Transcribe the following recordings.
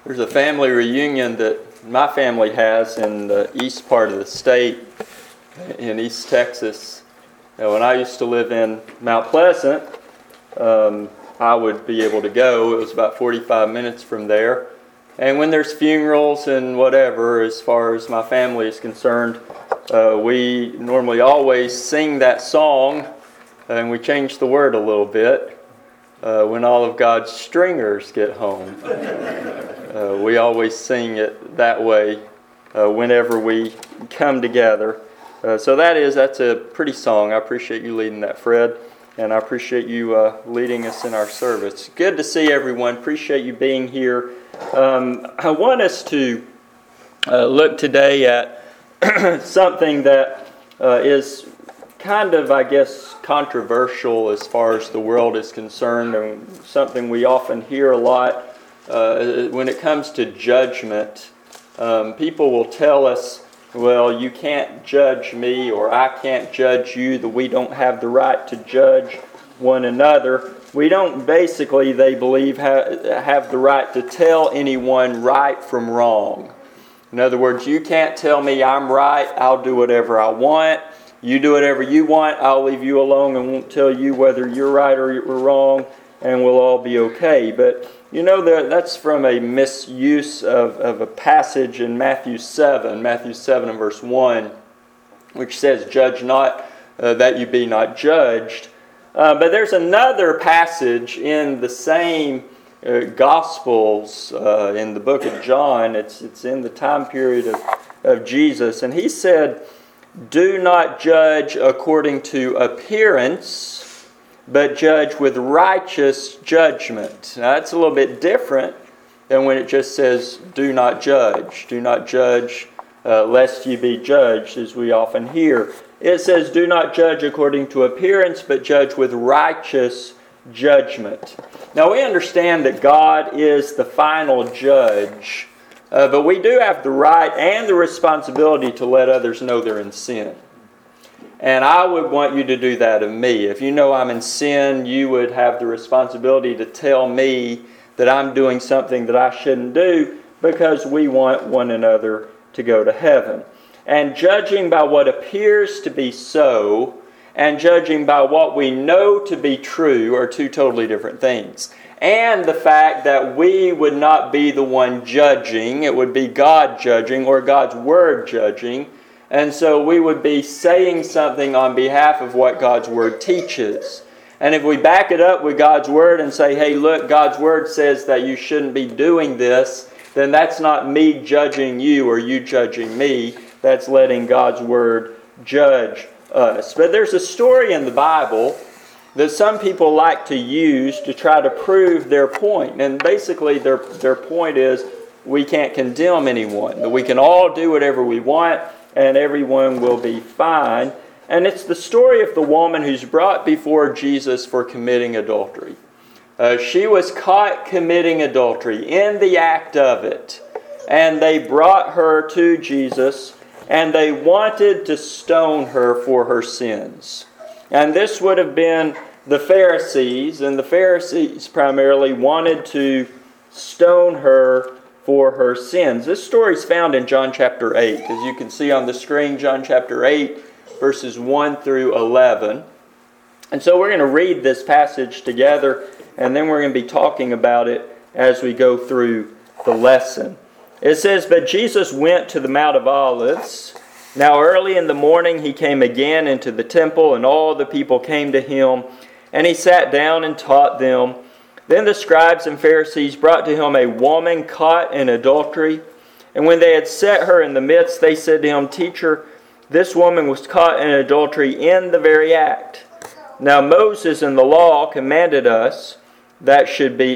There's a family reunion that my family has in the east part of the state, in East Texas. And when I used to live in Mount Pleasant, I would be able to go. It was about 45 minutes from there. And when there's funerals and whatever, as far as my family is concerned, we normally always sing that song, and we change the word a little bit. When all of God's stringers get home. We always sing it that way whenever we come together. So that's a pretty song. I appreciate you leading that, Fred, and I appreciate you leading us in our service. Good to see everyone. Appreciate you being here. I want us to look today at something that is kind of, I guess, controversial as far as the world is concerned, and something we often hear a lot when it comes to judgment. People will tell us, well, you can't judge me, or I can't judge you, that we don't have the right to judge one another. We don't basically, they believe, have the right to tell anyone right from wrong. In other words, you can't tell me I'm right, I'll do whatever I want. You do whatever you want, I'll leave you alone and won't tell you whether you're right or you're wrong, and we'll all be okay. But you know, that's from a misuse of a passage in Matthew 7 and verse 1, which says, "Judge not, that you be not judged." But there's another passage in the same Gospels, in the book of John. It's in the time period of Jesus, and he said, "Do not judge according to appearance, but judge with righteous judgment." Now, that's a little bit different than when it just says, "Do not judge." Do not judge lest ye be judged, as we often hear. It says, "Do not judge according to appearance, but judge with righteous judgment." Now, we understand that God is the final judge, but we do have the right and the responsibility to let others know they're in sin. And I would want you to do that of me. If you know I'm in sin, you would have the responsibility to tell me that I'm doing something that I shouldn't do, because we want one another to go to heaven. And judging by what appears to be so, and judging by what we know to be true, are two totally different things. And the fact that we would not be the one judging, it would be God judging, or God's Word judging. And so we would be saying something on behalf of what God's Word teaches. And if we back it up with God's Word and say, hey, look, God's Word says that you shouldn't be doing this, then that's not me judging you or you judging me. That's letting God's Word judge us. But there's a story in the Bible that some people like to use to try to prove their point. And basically their point is, we can't condemn anyone, that we can all do whatever we want and everyone will be fine. And it's the story of the woman who's brought before Jesus for committing adultery. She was caught committing adultery, in the act of it. And they brought her to Jesus, and they wanted to stone her for her sins. And this would have been the Pharisees, and the Pharisees primarily wanted to stone her for her sins. This story is found in John chapter 8. As you can see on the screen, John chapter 8, verses 1 through 11. And so we're going to read this passage together, and then we're going to be talking about it as we go through the lesson. It says, "But Jesus went to the Mount of Olives. Now early in the morning he came again into the temple, and all the people came to him, and he sat down and taught them. Then the scribes and Pharisees brought to him a woman caught in adultery. And when they had set her in the midst, they said to him, 'Teacher, this woman was caught in adultery in the very act. Now Moses in the law commanded us that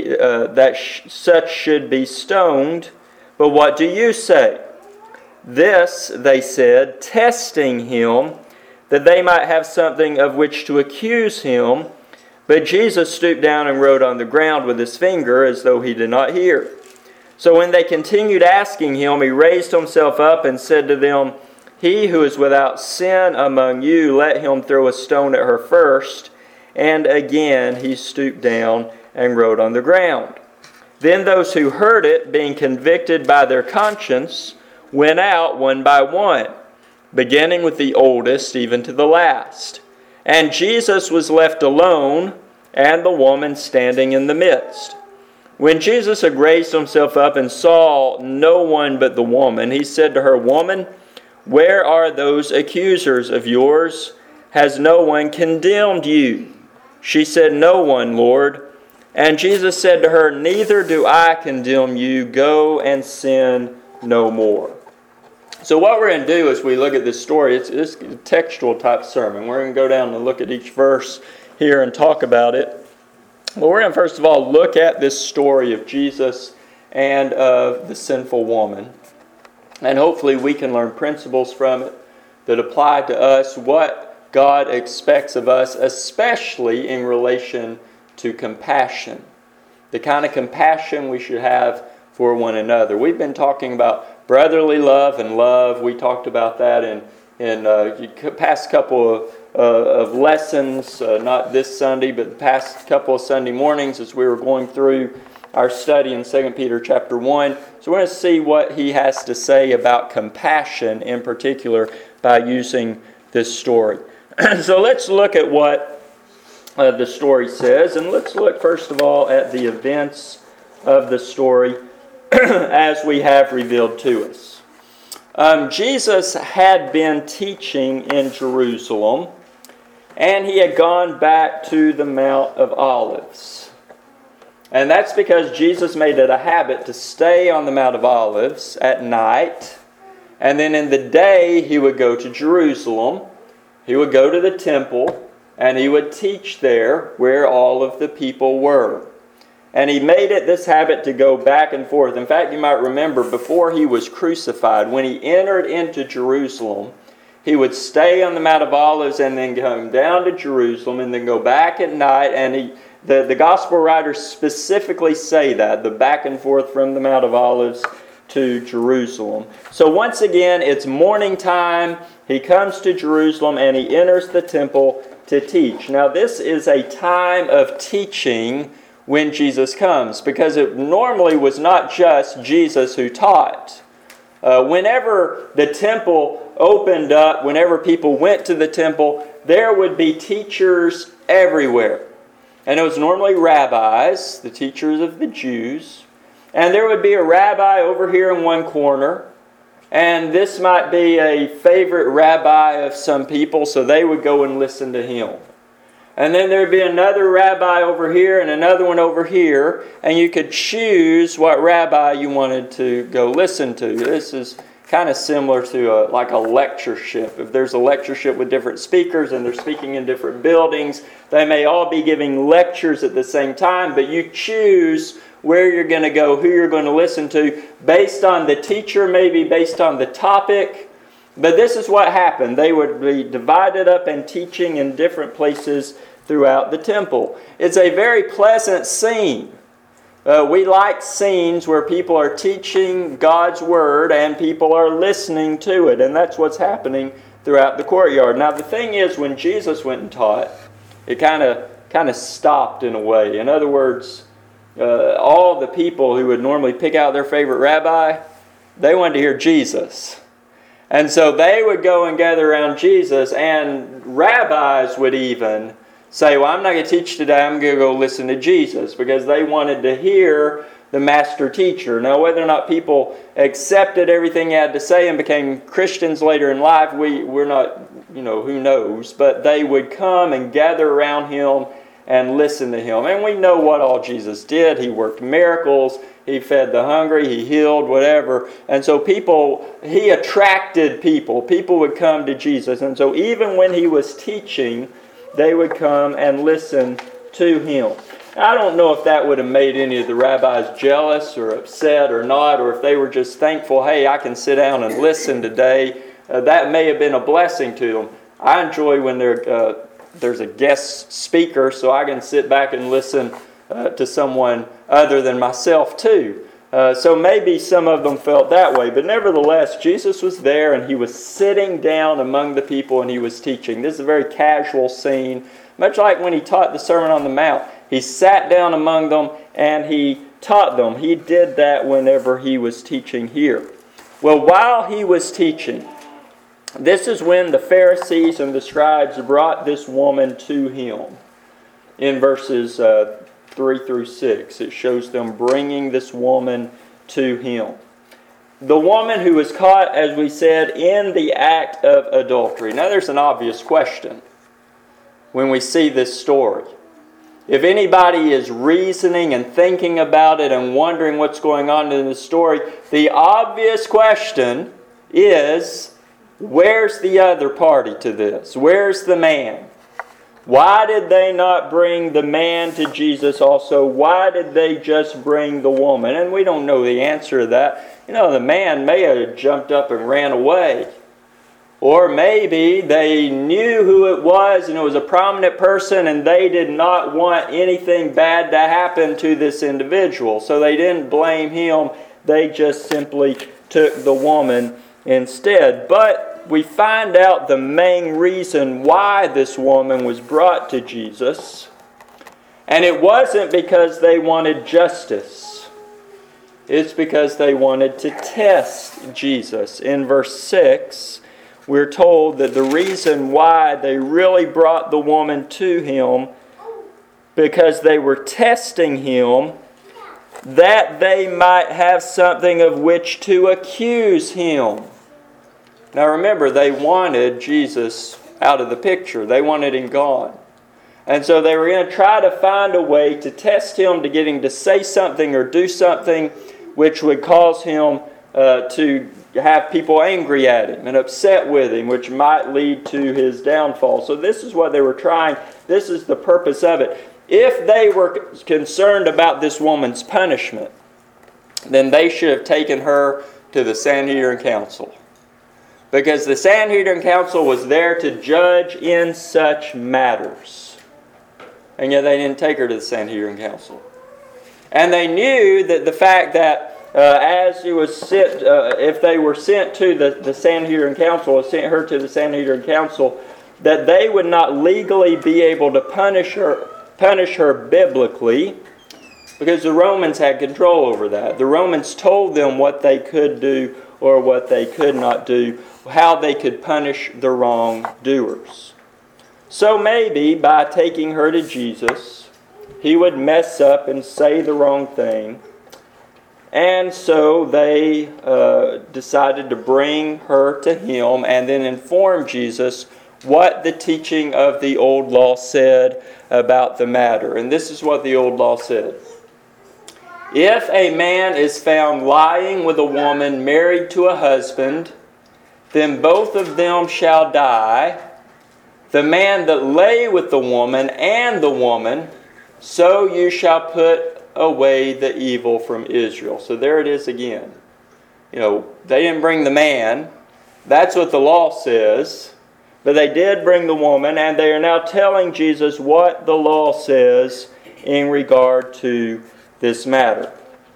such should be stoned. But what do you say?' This, they said, testing him, that they might have something of which to accuse him. But Jesus stooped down and wrote on the ground with his finger, as though he did not hear. So when they continued asking him, he raised himself up and said to them, 'He who is without sin among you, let him throw a stone at her first.' And again he stooped down and wrote on the ground. Then those who heard it, being convicted by their conscience, went out one by one, beginning with the oldest even to the last. And Jesus was left alone, and the woman standing in the midst. When Jesus had raised himself up and saw no one but the woman, he said to her, Woman, where are those accusers of yours? Has no one condemned you? She said, No one, Lord. And Jesus said to her, Neither do I condemn you. Go and sin no more. So what we're going to do as we look at this story, it's a textual type sermon. We're going to go down and look at each verse here and talk about it. Well, we're going to first of all look at this story of Jesus and of the sinful woman. And hopefully we can learn principles from it that apply to us, what God expects of us, especially in relation to compassion. The kind of compassion we should have for one another. We've been talking about brotherly love and love. We talked about that in the past couple of lessons, not this Sunday, but the past couple of Sunday mornings as we were going through our study in 2 Peter chapter 1. So we're going to see what he has to say about compassion in particular by using this story. So let's look at what the story says, and let's look first of all at the events of the story as we have revealed to us. Jesus had been teaching in Jerusalem, and he had gone back to the Mount of Olives. And that's because Jesus made it a habit to stay on the Mount of Olives at night, and then in the day he would go to Jerusalem. He would go to the temple, and he would teach there where all of the people were. And he made it this habit to go back and forth. In fact, you might remember before he was crucified, when he entered into Jerusalem, he would stay on the Mount of Olives and then come down to Jerusalem and then go back at night. And the gospel writers specifically say that, the back and forth from the Mount of Olives to Jerusalem. So once again, it's morning time. He comes to Jerusalem and he enters the temple to teach. Now this is a time of teaching when Jesus comes, because it normally was not just Jesus who taught. Whenever the temple opened up, whenever people went to the temple, there would be teachers everywhere. And it was normally rabbis, the teachers of the Jews. And there would be a rabbi over here in one corner. And this might be a favorite rabbi of some people, so they would go and listen to him. And then there would be another rabbi over here and another one over here. And you could choose what rabbi you wanted to go listen to. This is kind of similar to like a lectureship. If there's a lectureship with different speakers and they're speaking in different buildings, they may all be giving lectures at the same time, but you choose where you're going to go, who you're going to listen to, based on the teacher, maybe based on the topic. But this is what happened. They would be divided up and teaching in different places throughout the temple. It's a very pleasant scene. We like scenes where people are teaching God's Word and people are listening to it. And that's what's happening throughout the courtyard. Now the thing is, when Jesus went and taught, it kind of stopped in a way. In other words, all the people who would normally pick out their favorite rabbi, they wanted to hear Jesus. And so they would go and gather around Jesus, and rabbis would even say, well, I'm not going to teach today, I'm going to go listen to Jesus, because they wanted to hear the master teacher. Now, whether or not people accepted everything he had to say and became Christians later in life, we're not, who knows, but they would come and gather around him and listen to him. And we know what all Jesus did. He worked miracles, he fed the hungry, he healed, whatever. And so he attracted people. People would come to Jesus. And so even when he was teaching, they would come and listen to him. I don't know if that would have made any of the rabbis jealous or upset or not, or if they were just thankful, hey, I can sit down and listen today. That may have been a blessing to them. I enjoy when there's a guest speaker, so I can sit back and listen to someone other than myself too. So maybe some of them felt that way. But nevertheless, Jesus was there and he was sitting down among the people and he was teaching. This is a very casual scene. Much like when he taught the Sermon on the Mount. He sat down among them and he taught them. He did that whenever he was teaching here. Well, while he was teaching, this is when the Pharisees and the scribes brought this woman to him. In verses 3 through 6, it shows them bringing this woman to him. The woman who was caught, as we said, in the act of adultery. Now there's an obvious question when we see this story. If anybody is reasoning and thinking about it and wondering what's going on in this story, the obvious question is, where's the other party to this? Where's the man? Why did they not bring the man to Jesus also? Why did they just bring the woman? And we don't know the answer to that. The man may have jumped up and ran away. Or maybe they knew who it was and it was a prominent person and they did not want anything bad to happen to this individual. So they didn't blame him. They just simply took the woman instead. But we find out the main reason why this woman was brought to Jesus. And it wasn't because they wanted justice. It's because they wanted to test Jesus. In verse 6, we're told that the reason why they really brought the woman to him, because they were testing him, that they might have something of which to accuse him. Now remember, they wanted Jesus out of the picture. They wanted him gone. And so they were going to try to find a way to test him, to get him to say something or do something which would cause him to have people angry at him and upset with him, which might lead to his downfall. So this is what they were trying. This is the purpose of it. If they were concerned about this woman's punishment, then they should have taken her to the Sanhedrin Council. Because the Sanhedrin Council was there to judge in such matters. And yet they didn't take her to the Sanhedrin Council. And they knew that the fact that as she was sent, if they were sent to the Sanhedrin Council, or sent her to the Sanhedrin Council, that they would not legally be able to punish her biblically, because the Romans had control over that. The Romans told them what they could do or what they could not do, how they could punish the wrongdoers. So maybe by taking her to Jesus, he would mess up and say the wrong thing. And so they decided to bring her to him and then inform Jesus what the teaching of the old law said about the matter. And this is what the old law said. If a man is found lying with a woman married to a husband, then both of them shall die. The man that lay with the woman and the woman, so you shall put away the evil from Israel. So there it is again. They didn't bring the man. That's what the law says. But they did bring the woman, and they are now telling Jesus what the law says in regard to this matter.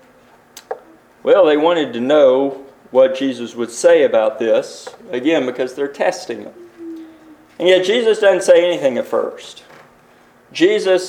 Well, they wanted to know what Jesus would say about this, again, because they're testing him. And yet Jesus doesn't say anything at first. Jesus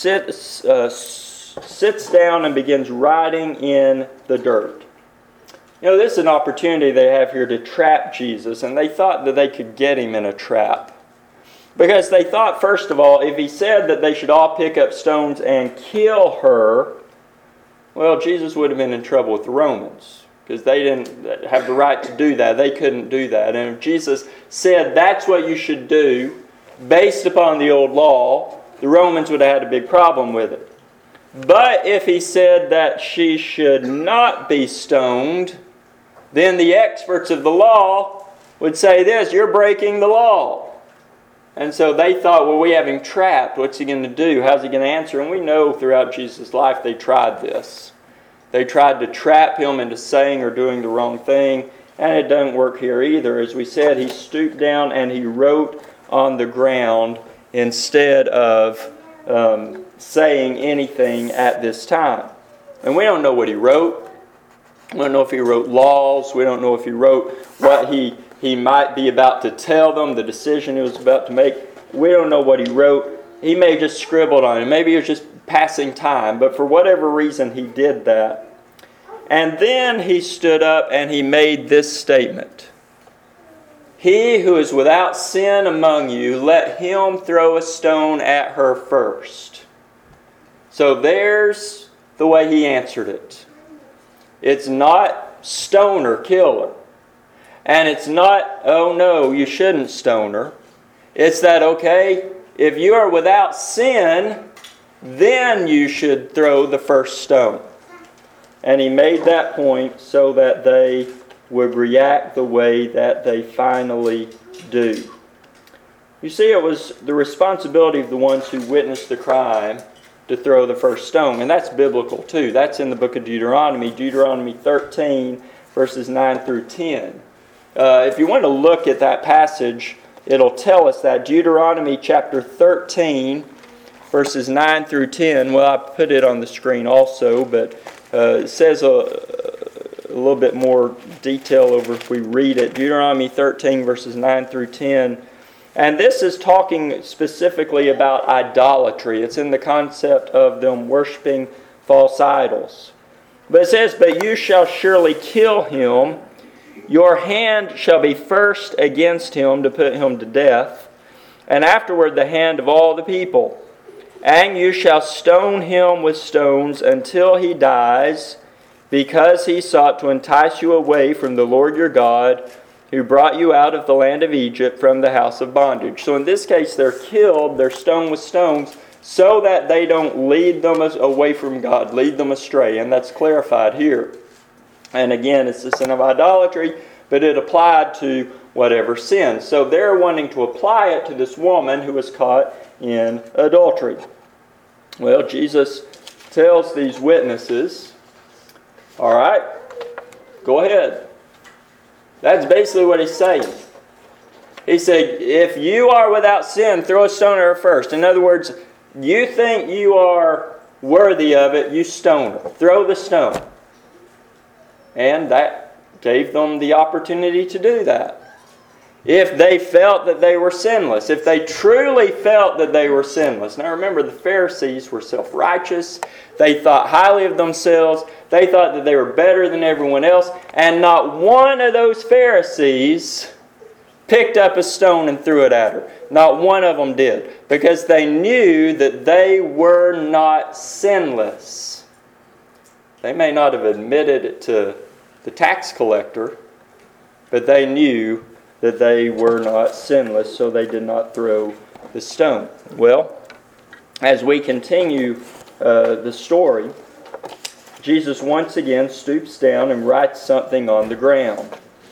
sits down and begins writing in the dirt. This is an opportunity they have here to trap Jesus, and they thought that they could get him in a trap. Because they thought, first of all, if he said that they should all pick up stones and kill her, well, Jesus would have been in trouble with the Romans, because they didn't have the right to do that. They couldn't do that. And if Jesus said that's what you should do, based upon the old law, the Romans would have had a big problem with it. But if he said that she should not be stoned, then the experts of the law would say this: you're breaking the law. And so they thought, well, we have him trapped. What's he going to do? How's he going to answer? And we know throughout Jesus' life they tried this. They tried to trap him into saying or doing the wrong thing, and it doesn't work here either. As we said, he stooped down and he wrote on the ground instead of saying anything at this time. And we don't know what he wrote. We don't know if he wrote laws. We don't know if he wrote what he might be about to tell them, the decision he was about to make. We don't know what he wrote. He may have just scribbled on it. Maybe he was just passing time, but for whatever reason he did that. And then he stood up and he made this statement. He who is without sin among you, let him throw a stone at her first. So there's the way he answered it. It's not stone her, kill her. And it's not, oh no, you shouldn't stone her. It's that, okay, if you are without sin, then you should throw the first stone. And he made that point so that they would react the way that they finally do. You see, it was the responsibility of the ones who witnessed the crime to throw the first stone. And that's biblical too. That's in the book of Deuteronomy, Deuteronomy 13, verses 9 through 10. If you want to look at that passage, it'll tell us that. Deuteronomy chapter 13, verses 9 through 10. Well, I put it on the screen also, but it says a little bit more detail over if we read it. Deuteronomy 13, verses 9 through 10. And this is talking specifically about idolatry. It's in the concept of them worshiping false idols. But it says, but you shall surely kill him. Your hand shall be first against him to put him to death, and afterward the hand of all the people. And you shall stone him with stones until he dies, because he sought to entice you away from the Lord your God, who brought you out of the land of Egypt from the house of bondage. So in this case, they're killed, they're stoned with stones, so that they don't lead them away from God, lead them astray. And that's clarified here. And again, it's the sin of idolatry, but it applied to whatever sin. So they're wanting to apply it to this woman who was caught in adultery. Well, Jesus tells these witnesses, all right, go ahead. That's basically what he's saying. He said, if you are without sin, throw a stone at her first. In other words, you think you are worthy of it, you stone her. Throw the stone. And that gave them the opportunity to do that. If they felt that they were sinless, if they truly felt that they were sinless. Now remember, the Pharisees were self-righteous. They thought highly of themselves. They thought that they were better than everyone else. And not one of those Pharisees picked up a stone and threw it at her. Not one of them did. Because they knew that they were not sinless. They may not have admitted it to the tax collector, but they knew that they were not sinless, so they did not throw the stone. Well, as we continue the story, Jesus once again stoops down and writes something on the ground.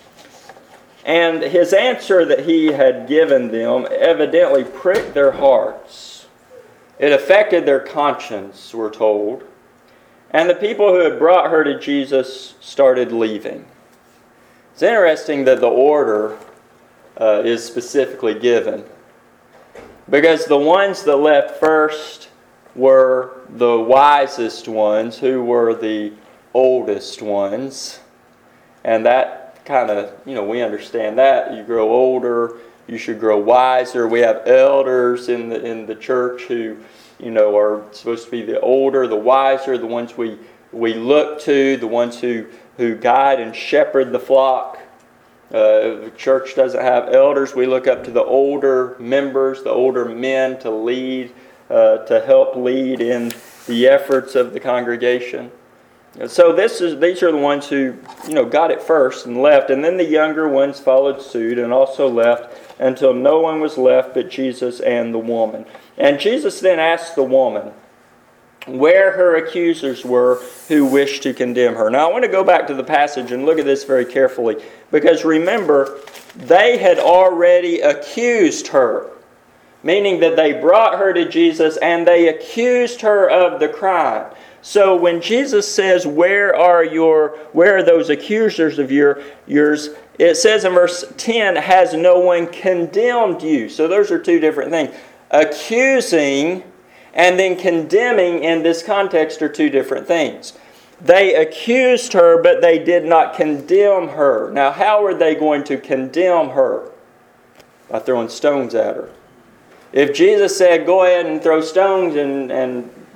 And his answer that he had given them evidently pricked their hearts. It affected their conscience, we're told. And the people who had brought her to Jesus started leaving. It's interesting that the order is specifically given, because the ones that left first were the wisest ones, who were the oldest ones. And that kind of, we understand that. You grow older, you should grow wiser. We have elders in the church who are supposed to be the older, the wiser, the ones we look to, the ones who guide and shepherd the flock. If the church doesn't have elders, we look up to the older members, the older men to lead, to help lead in the efforts of the congregation. So these are the ones who got it first and left, and then the younger ones followed suit and also left until no one was left but Jesus and the woman. And Jesus then asked the woman where her accusers were who wished to condemn her. Now I want to go back to the passage and look at this very carefully, because remember, they had already accused her, meaning that they brought her to Jesus and they accused her of the crime. So when Jesus says, where are those accusers of yours? It says in verse 10, has no one condemned you? So those are two different things. Accusing and then condemning in this context are two different things. They accused her, but they did not condemn her. Now, how are they going to condemn her? By throwing stones at her. If Jesus said, go ahead and throw stones and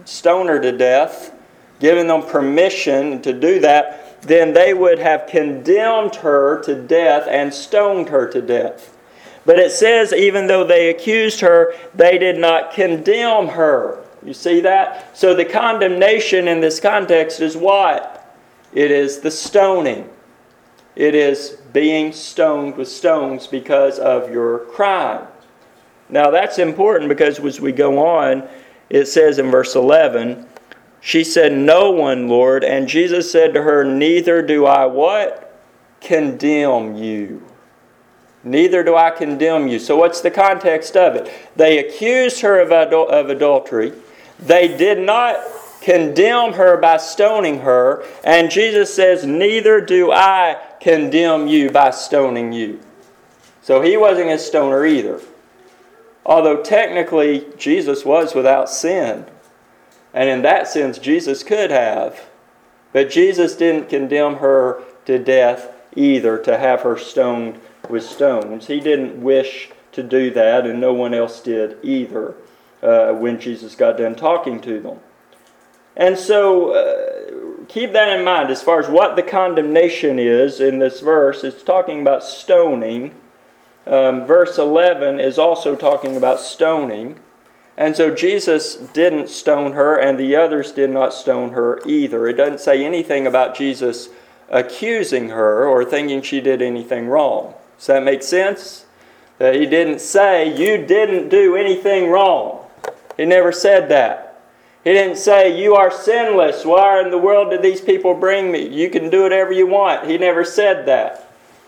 stone her to death, giving them permission to do that, then they would have condemned her to death and stoned her to death. But it says even though they accused her, they did not condemn her. You see that? So the condemnation in this context is what? It is the stoning. It is being stoned with stones because of your crime. Now that's important because as we go on, it says in verse 11, she said, "No one, Lord." And Jesus said to her, "Neither do I" what? "Condemn you." Neither do I condemn you. So what's the context of it? They accused her of adultery. They did not condemn her by stoning her. And Jesus says, "Neither do I condemn you by stoning you." So he wasn't a stoner either. Although technically Jesus was without sin. And in that sense Jesus could have. But Jesus didn't condemn her to death either, to have her stoned with stones. He didn't wish to do that, and no one else did either when Jesus got done talking to them. And so keep that in mind as far as what the condemnation is in this verse. It's talking about stoning. Verse 11 is also talking about stoning. And so Jesus didn't stone her, and the others did not stone her either. It doesn't say anything about Jesus accusing her or thinking she did anything wrong. Does that make sense? He didn't say, "You didn't do anything wrong." He never said that. He didn't say, "You are sinless. Why in the world did these people bring me? You can do whatever you want." He never said that.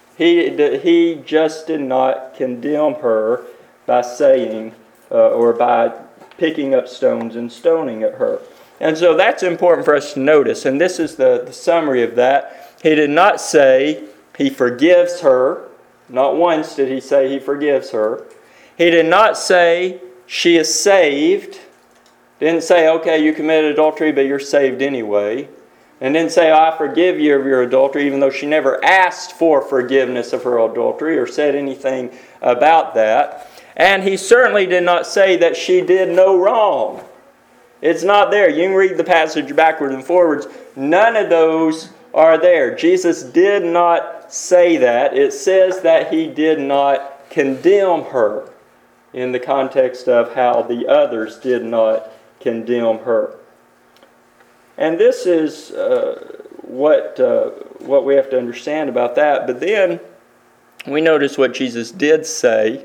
He just did not condemn her by saying or by picking up stones and stoning at her. And so that's important for us to notice. And this is the summary of that. He did not say he forgives her. Not once did he say he forgives her. He did not say she is saved. Didn't say, "Okay, you committed adultery, but you're saved anyway." And didn't say, "I forgive you of your adultery," even though she never asked for forgiveness of her adultery or said anything about that. And he certainly did not say that she did no wrong. It's not there. You can read the passage backwards and forwards. None of those are there. Jesus did not say that. It says that he did not condemn her in the context of how the others did not condemn her. And this is what we have to understand about that. But then we notice what Jesus did say.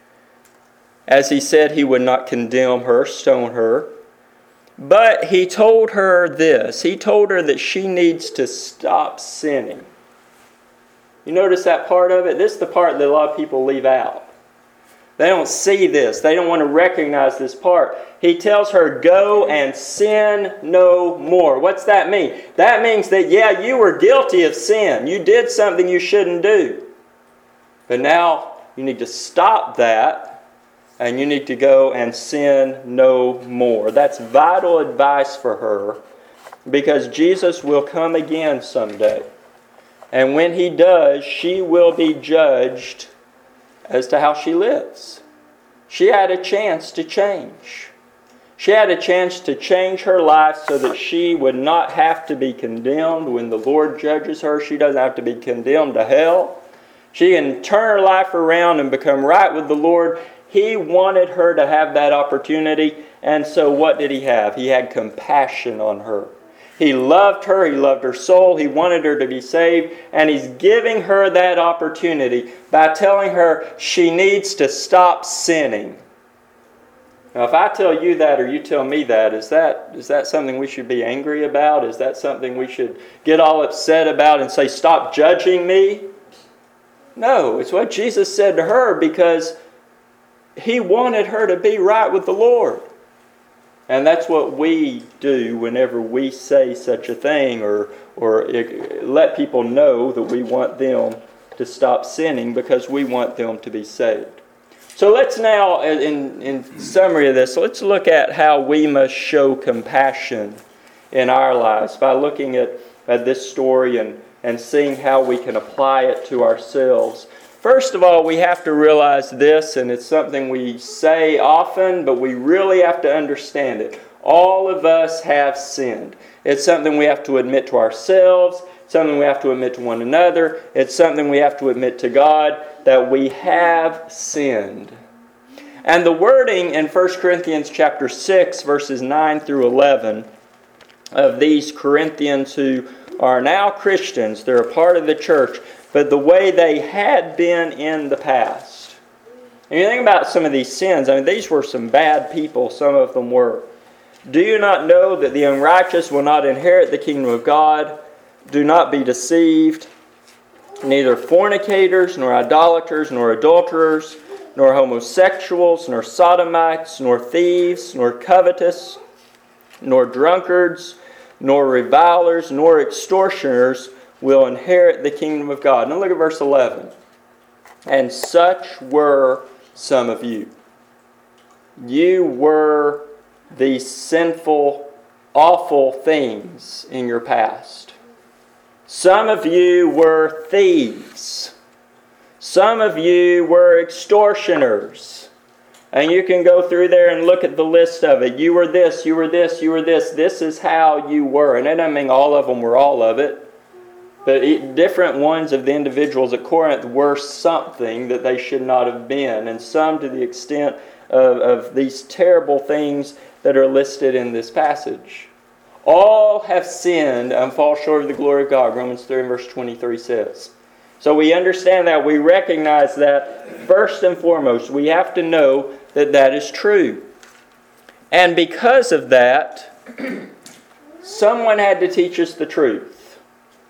As he said he would not condemn her, stone her. But he told her this. He told her that she needs to stop sinning. You notice that part of it? This is the part that a lot of people leave out. They don't see this. They don't want to recognize this part. He tells her, "Go and sin no more." What's that mean? That means that, yeah, you were guilty of sin. You did something you shouldn't do. But now you need to stop that, and you need to go and sin no more. That's vital advice for her, because Jesus will come again someday. And when he does, she will be judged as to how she lives. She had a chance to change. She had a chance to change her life so that she would not have to be condemned when the Lord judges her. She doesn't have to be condemned to hell. She can turn her life around and become right with the Lord. He wanted her to have that opportunity. And so what did he have? He had compassion on her. He loved her. He loved her soul. He wanted her to be saved. And he's giving her that opportunity by telling her she needs to stop sinning. Now, if I tell you that or you tell me that, is that something we should be angry about? Is that something we should get all upset about and say, "Stop judging me"? No, it's what Jesus said to her because he wanted her to be right with the Lord. And that's what we do whenever we say such a thing or let people know that we want them to stop sinning because we want them to be saved. So let's now, in summary of this, let's look at how we must show compassion in our lives by looking at this story and seeing how we can apply it to ourselves. First of all, we have to realize this, and it's something we say often, but we really have to understand it. All of us have sinned. It's something we have to admit to ourselves, something we have to admit to one another. It's something we have to admit to God, that we have sinned. And the wording in 1 Corinthians chapter 6, verses 9 through 11, of these Corinthians who are now Christians, they're a part of the church, but the way they had been in the past. And you think about some of these sins, these were some bad people, some of them were. Do you not know that the unrighteous will not inherit the kingdom of God? Do not be deceived. Neither fornicators, nor idolaters, nor adulterers, nor homosexuals, nor sodomites, nor thieves, nor covetous, nor drunkards, nor revilers, nor extortioners will inherit the kingdom of God. Now look at verse 11. And such were some of you. You were these sinful, awful things in your past. Some of you were thieves. Some of you were extortioners. And you can go through there and look at the list of it. You were this, you were this, you were this. This is how you were. And that doesn't mean all of them were all of it. But different ones of the individuals at Corinth were something that they should not have been. And some to the extent of these terrible things that are listed in this passage. All have sinned and fall short of the glory of God, Romans 3 and verse 23 says. So we understand that. We recognize that first and foremost. We have to know that that is true. And because of that, someone had to teach us the truth.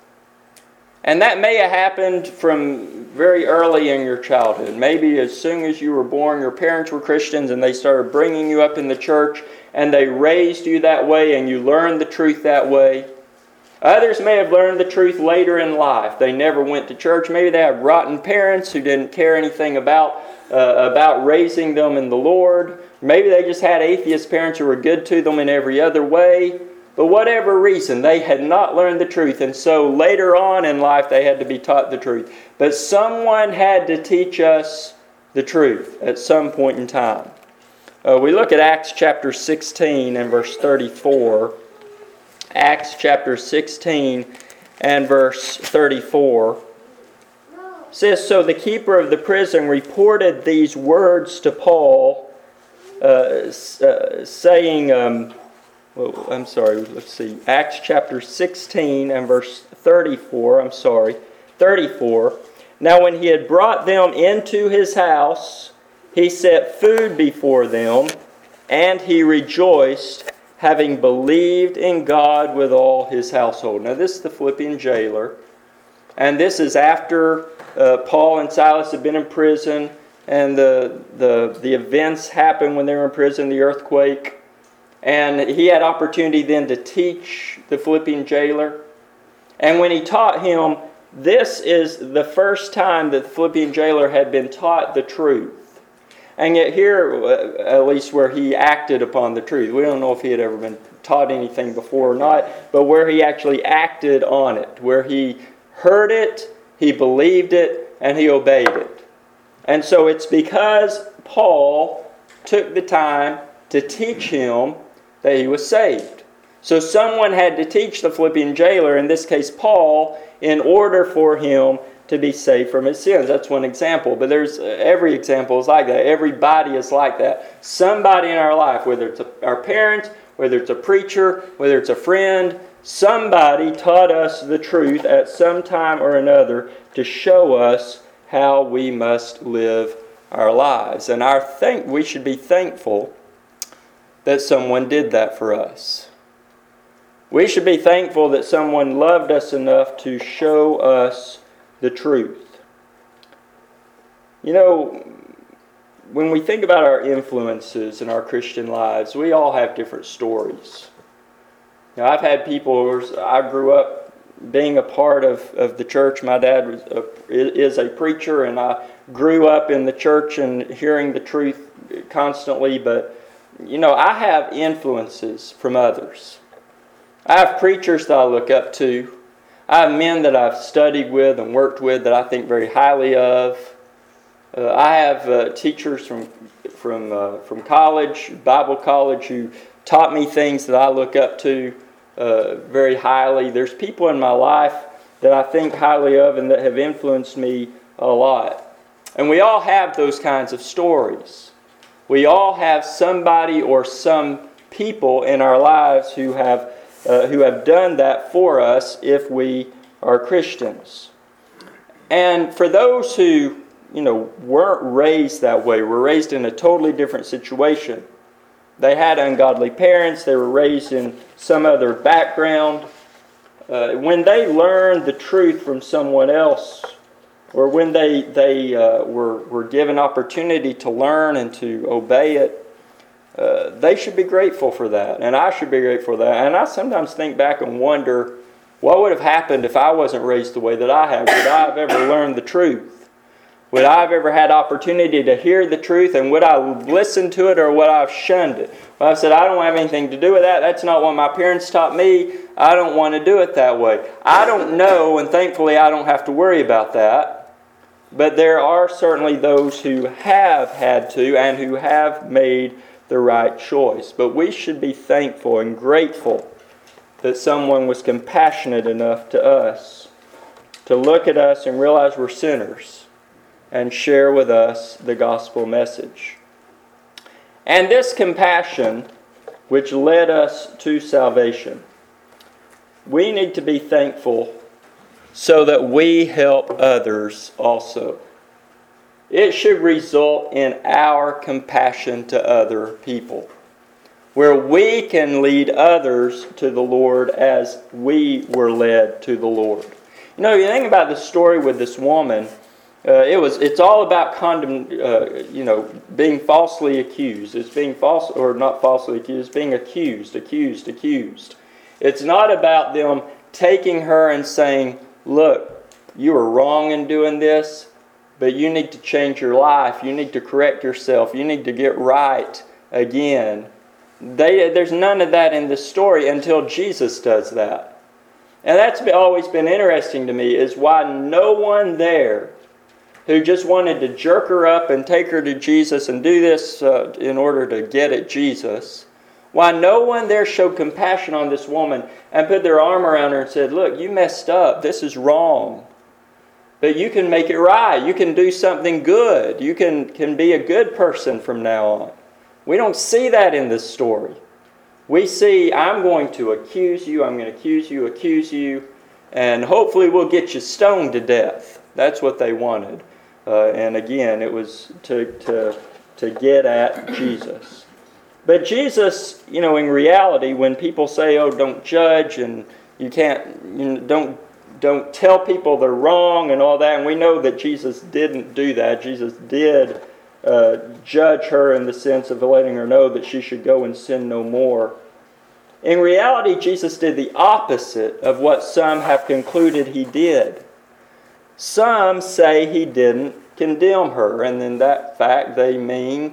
And that may have happened from very early in your childhood. Maybe as soon as you were born, your parents were Christians and they started bringing you up in the church and they raised you that way and you learned the truth that way. Others may have learned the truth later in life. They never went to church. Maybe they have rotten parents who didn't care anything about raising them in the Lord. Maybe they just had atheist parents who were good to them in every other way. But whatever reason, they had not learned the truth. And so later on in life, they had to be taught the truth. But someone had to teach us the truth at some point in time. We look at Acts chapter 16 and verse 34. Acts chapter 16 and verse 34 says, So the keeper of the prison reported these words to Paul, saying, Acts chapter 16 and verse 34, 34. Now when he had brought them into his house, he set food before them, and he rejoiced, having believed in God with all his household. Now this is the Philippian jailer. And this is after Paul and Silas had been in prison. And the events happened when they were in prison, the earthquake. And he had opportunity then to teach the Philippian jailer. And when he taught him, this is the first time that the Philippian jailer had been taught the truth. And yet here, at least where he acted upon the truth. We don't know if he had ever been taught anything before or not, but where he actually acted on it. Where he heard it, he believed it, and he obeyed it. And so it's because Paul took the time to teach him that he was saved. So someone had to teach the Philippian jailer, in this case Paul, in order for him to be saved from his sins. That's one example. But there's every example is like that. Everybody is like that. Somebody in our life, whether it's our parents, whether it's a preacher, whether it's a friend, somebody taught us the truth at some time or another to show us how we must live our lives. And we should be thankful that someone did that for us. We should be thankful that someone loved us enough to show us the truth. You know, when we think about our influences in our Christian lives, we all have different stories. Now, I've had people, I grew up being a part of the church. My dad is a preacher, and I grew up in the church and hearing the truth constantly. But, you know, I have influences from others. I have preachers that I look up to. I have men that I've studied with and worked with that I think very highly of. I have teachers from college, Bible college, who taught me things that I look up to very highly. There's people in my life that I think highly of and that have influenced me a lot. And we all have those kinds of stories. We all have somebody or some people in our lives who have done that for us if we are Christians. And for those who, weren't raised that way, were raised in a totally different situation. They had ungodly parents, they were raised in some other background. When they learned the truth from someone else, or when they were given opportunity to learn and to obey it, they should be grateful for that, and I should be grateful for that. And I sometimes think back and wonder, what would have happened if I wasn't raised the way that I have? Would I have ever learned the truth? Would I have ever had opportunity to hear the truth, and would I have listened to it, or would I have shunned it? Well, I said, I don't have anything to do with that. That's not what my parents taught me. I don't want to do it that way. I don't know, and thankfully I don't have to worry about that. But there are certainly those who have had to and who have made the right choice. But we should be thankful and grateful that someone was compassionate enough to us to look at us and realize we're sinners and share with us the gospel message. And this compassion, which led us to salvation, we need to be thankful so that we help others also. It should result in our compassion to other people, where we can lead others to the Lord as we were led to the Lord. You think about the story with this woman. It's all about being falsely accused. It's being false, or not falsely accused, being accused. It's not about them taking her and saying, look, you were wrong in doing this, but you need to change your life. You need to correct yourself. You need to get right again. There's none of that in this story until Jesus does that. And that's always been interesting to me, is why no one there who just wanted to jerk her up and take her to Jesus and do this in order to get at Jesus, why no one there showed compassion on this woman and put their arm around her and said, look, you messed up. This is wrong. But you can make it right. You can do something good. You can be a good person from now on. We don't see that in this story. We see, I'm going to accuse you, I'm going to accuse you, and hopefully we'll get you stoned to death. That's what they wanted. And again, it was to get at Jesus. But Jesus, in reality, when people say, oh, don't judge, and you can't, don't tell people they're wrong and all that, and we know that Jesus didn't do that. Jesus did judge her in the sense of letting her know that she should go and sin no more. In reality, Jesus did the opposite of what some have concluded he did. Some say he didn't condemn her, and in that fact they mean,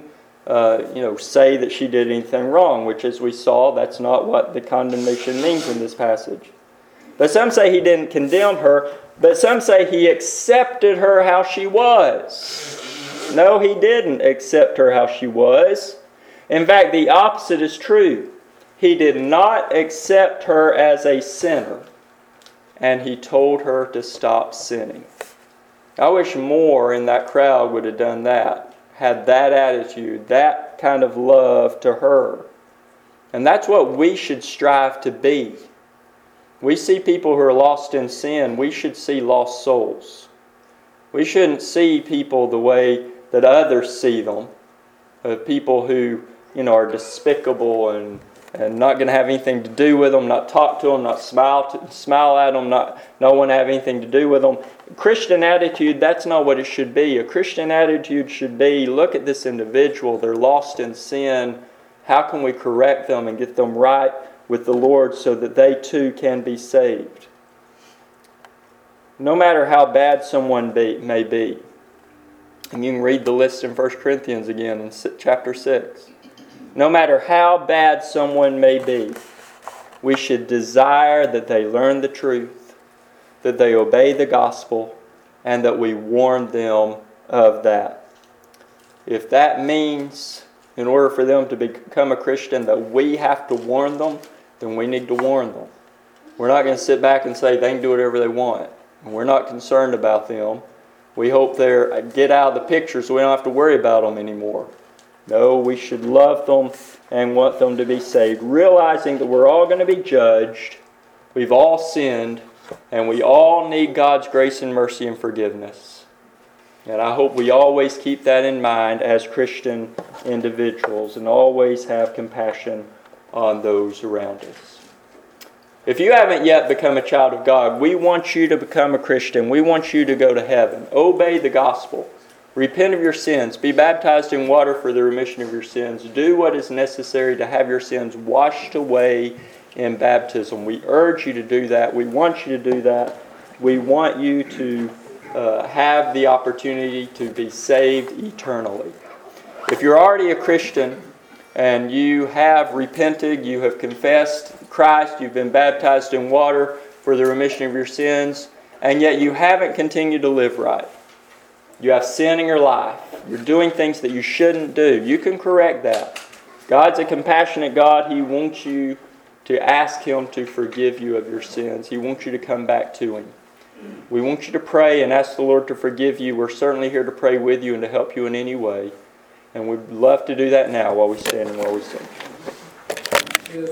say that she did anything wrong, which, as we saw, that's not what the condemnation means in this passage. But some say he didn't condemn her, but some say he accepted her how she was. No, he didn't accept her how she was. In fact, the opposite is true. He did not accept her as a sinner, and he told her to stop sinning. I wish more in that crowd would have done that, had that attitude, that kind of love to her. And that's what we should strive to be. We see people who are lost in sin. We should see lost souls. We shouldn't see people the way that others see them. People who, are despicable and not going to have anything to do with them, not talk to them, not smile at them, no one have anything to do with them. Christian attitude, that's not what it should be. A Christian attitude should be, look at this individual, they're lost in sin. How can we correct them and get them right with the Lord so that they too can be saved? No matter how bad someone may be. And you can read the list in 1 Corinthians again in chapter 6. No matter how bad someone may be, we should desire that they learn the truth, that they obey the gospel, and that we warn them of that. If that means in order for them to become a Christian, that we have to warn them, then we need to warn them. We're not going to sit back and say they can do whatever they want. We're not concerned about them. We hope they get out of the picture so we don't have to worry about them anymore. No, we should love them and want them to be saved, realizing that we're all going to be judged. We've all sinned, and we all need God's grace and mercy and forgiveness. And I hope we always keep that in mind as Christian individuals and always have compassion on those around us. If you haven't yet become a child of God, we want you to become a Christian. We want you to go to heaven. Obey the gospel. Repent of your sins. Be baptized in water for the remission of your sins. Do what is necessary to have your sins washed away in baptism. We urge you to do that. We want you to do that. We want you to have the opportunity to be saved eternally. If you're already a Christian and you have repented, you have confessed Christ, you've been baptized in water for the remission of your sins, and yet you haven't continued to live right. You have sin in your life. You're doing things that you shouldn't do. You can correct that. God's a compassionate God. He wants you to ask Him to forgive you of your sins. He wants you to come back to Him. We want you to pray and ask the Lord to forgive you. We're certainly here to pray with you and to help you in any way. And we'd love to do that now while we stand and while we sing.